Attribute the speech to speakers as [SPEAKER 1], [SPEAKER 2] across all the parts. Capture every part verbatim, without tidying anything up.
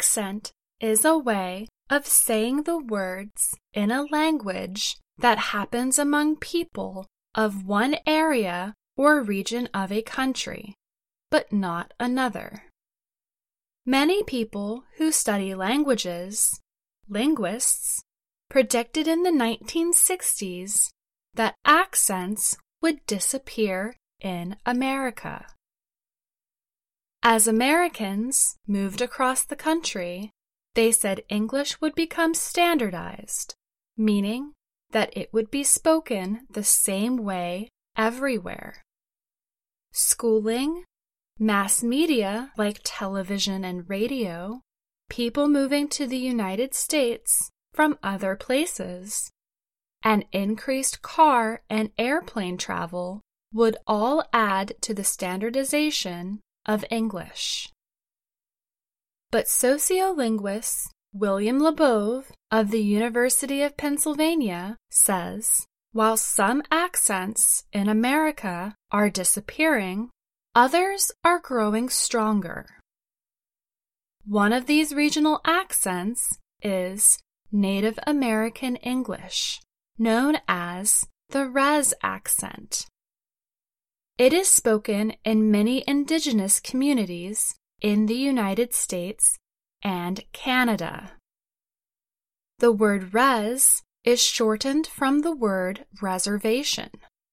[SPEAKER 1] accent is a way of saying the words in a language that happens among people of one area or region of a country, but not another. Many people who study languages, linguists, predicted in the nineteen sixties that accents would disappear in America. As Americans moved across the country, they said English would become standardized, meaning that it would be spoken the same way everywhere. Schooling, mass media like television and radio, people moving to the United States from other places, and increased car and airplane travel would all add to the standardization of English. But sociolinguist William Labov of the University of Pennsylvania says, while some accents in America are disappearing, others are growing stronger. One of these regional accents is Native American English, known as the Res accent. It is spoken in many indigenous communities in the United States and Canada. The word res is shortened from the word reservation.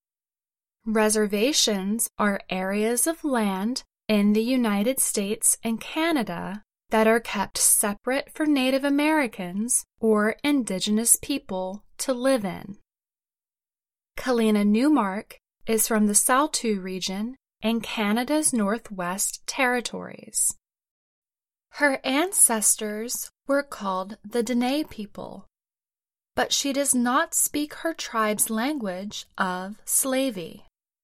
[SPEAKER 1] Reservations are areas of land in the United States and Canada that are kept separate for Native Americans or indigenous people to live in. Kalina Newmark is from the Saulteaux region in Canada's Northwest Territories. Her ancestors were called the Dene people, but she does not speak her tribe's language of Slavey.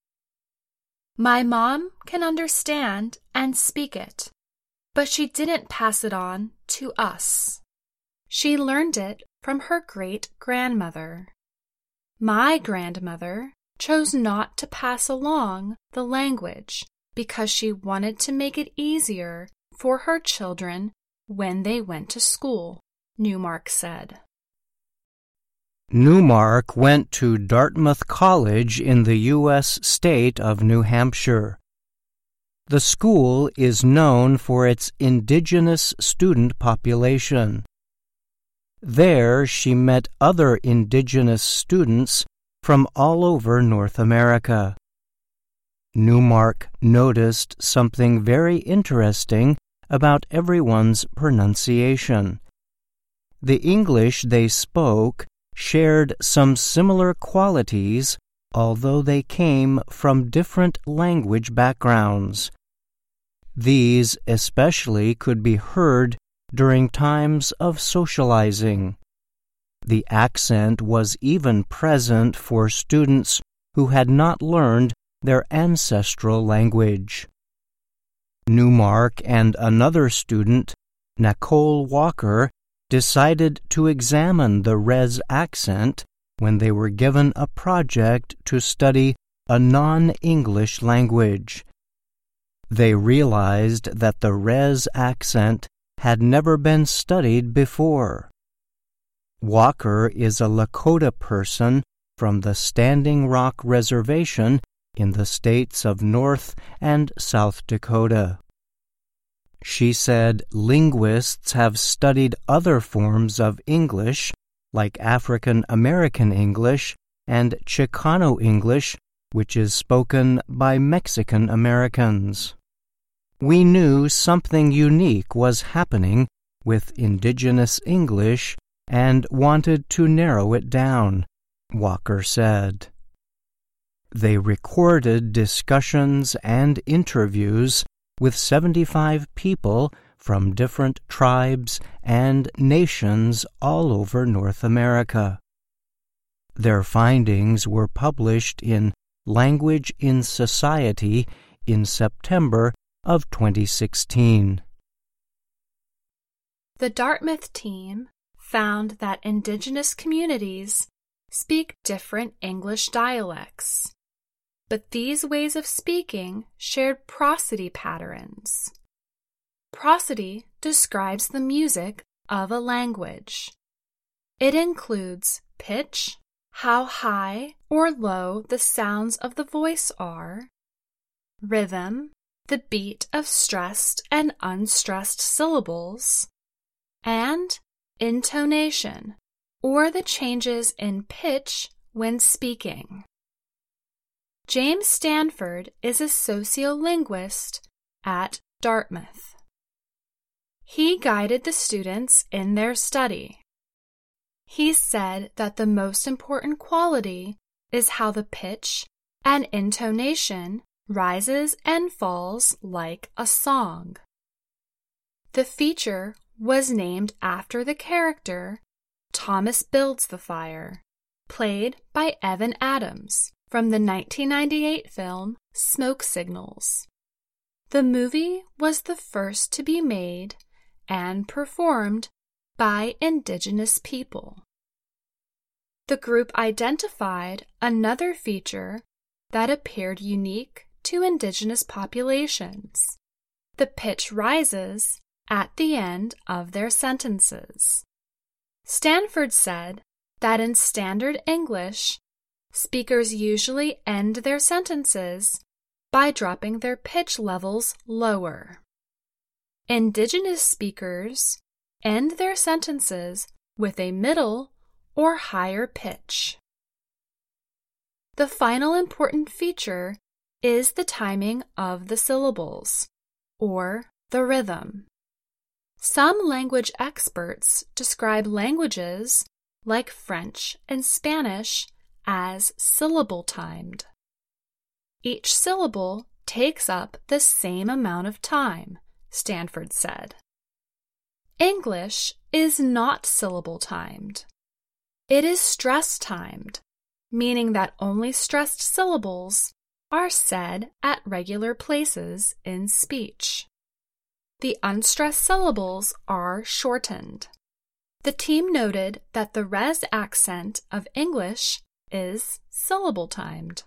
[SPEAKER 1] My mom can understand and speak it, but she didn't pass it on to us. She learned it from her great-grandmother. My grandmother chose not to pass along the language because she wanted to make it easier for her children when they went to school, Newmark said.
[SPEAKER 2] Newmark went to Dartmouth College in the U S state of New Hampshire. The school is known for its indigenous student population. There she met other indigenous students from all over North America. Newmark noticed something very interesting about everyone's pronunciation. The English they spoke shared some similar qualities, although they came from different language backgrounds. These especially could be heard during times of socializing. The accent was even present for students who had not learned their ancestral language. Newmark and another student, Nicole Walker, decided to examine the Res accent when they were given a project to study a non-English language. They realized that the Res accent had never been studied before. Walker is a Lakota person from the Standing Rock Reservation in the states of North and South Dakota. She said linguists have studied other forms of English, like African American English and Chicano English, which is spoken by Mexican Americans. We knew something unique was happening with indigenous English and wanted to narrow it down, Walker said. They recorded discussions and interviews with seventy-five people from different tribes and nations all over North America. Their findings were published in Language in Society in September of twenty sixteen.
[SPEAKER 1] The Dartmouth team found that indigenous communities speak different English dialects, but these ways of speaking shared prosody patterns. Prosody describes the music of a language. It includes pitch, how high or low the sounds of the voice are, rhythm, the beat of stressed and unstressed syllables, and intonation, or the changes in pitch when speaking. James Stanford is a sociolinguist at Dartmouth. He guided the students in their study. He said that the most important quality is how the pitch and intonation rises and falls like a song. The feature was named after the character Thomas Builds the Fire, played by Evan Adams from the nineteen ninety-eight film Smoke Signals. The movie was the first to be made and performed by Indigenous people. The group identified another feature that appeared unique to Indigenous populations. The pitch rises at the end of their sentences. Stanford said that in standard English, speakers usually end their sentences by dropping their pitch levels lower. Indigenous speakers end their sentences with a middle or higher pitch. The final important feature is the timing of the syllables, or the rhythm. Some language experts describe languages like French and Spanish as syllable-timed. Each syllable takes up the same amount of time, Stanford said. English is not syllable-timed. It is stress-timed, meaning that only stressed syllables are said at regular places in speech. The unstressed syllables are shortened. The team noted that the res accent of English is syllable-timed.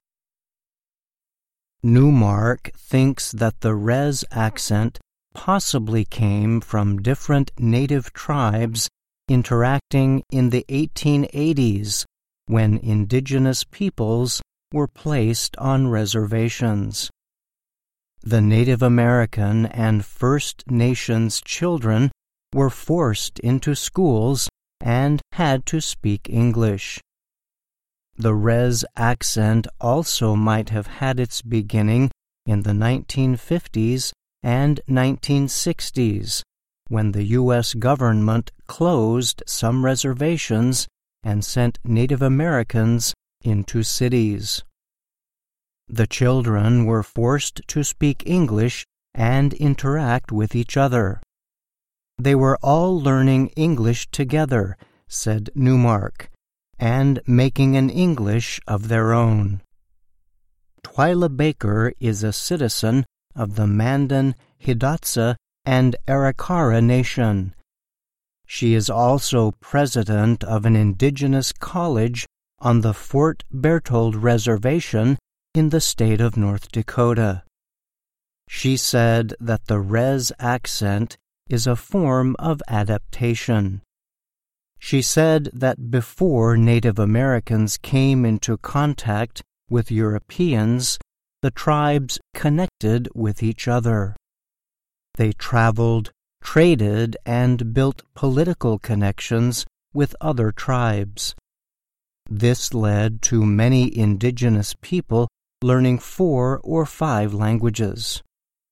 [SPEAKER 2] Newmark thinks that the res accent possibly came from different native tribes interacting in the eighteen eighties when indigenous peoples were placed on reservations. The Native American and First Nations children were forced into schools and had to speak English. The res accent also might have had its beginning in the nineteen fifties and nineteen sixties, when the U S government closed some reservations and sent Native Americans into cities. The children were forced to speak English and interact with each other. They were all learning English together, said Newmark, and making an English of their own. Twyla Baker is a citizen of the Mandan, Hidatsa, and Arikara Nation. She is also president of an indigenous college on the Fort Berthold Reservation in the state of North Dakota. She said that the res accent is a form of adaptation. She said that before Native Americans came into contact with Europeans, the tribes connected with each other. They traveled, traded, and built political connections with other tribes. This led to many indigenous people learning four or five languages.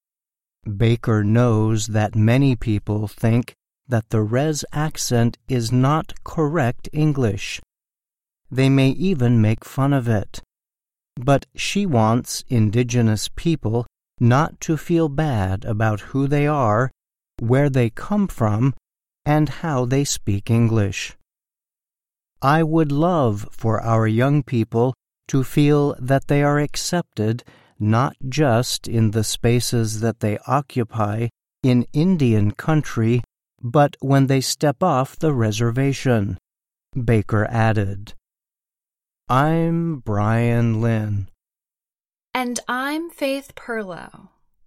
[SPEAKER 2] Baker knows that many people think that the res accent is not correct English. They may even make fun of it. But she wants indigenous people not to feel bad about who they are, where they come from, and how they speak English. I would love for our young people to feel that they are accepted not just in the spaces that they occupy in Indian country, but when they step off the reservation, Baker added. I'm Brian Lynn.
[SPEAKER 1] And I'm Faith Perlow.